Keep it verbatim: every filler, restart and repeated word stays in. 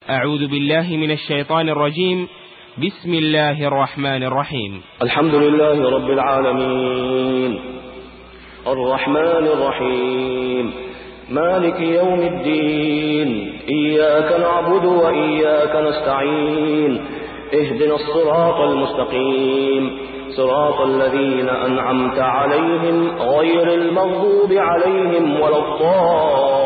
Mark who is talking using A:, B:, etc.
A: أعوذ بالله من الشيطان الرجيم. بسم الله الرحمن الرحيم.
B: الحمد لله رب العالمين، الرحمن الرحيم، مالك يوم الدين، إياك نعبد وإياك نستعين، اهدنا الصراط المستقيم، صراط الذين أنعمت عليهم غير المغضوب عليهم ولا الضالين.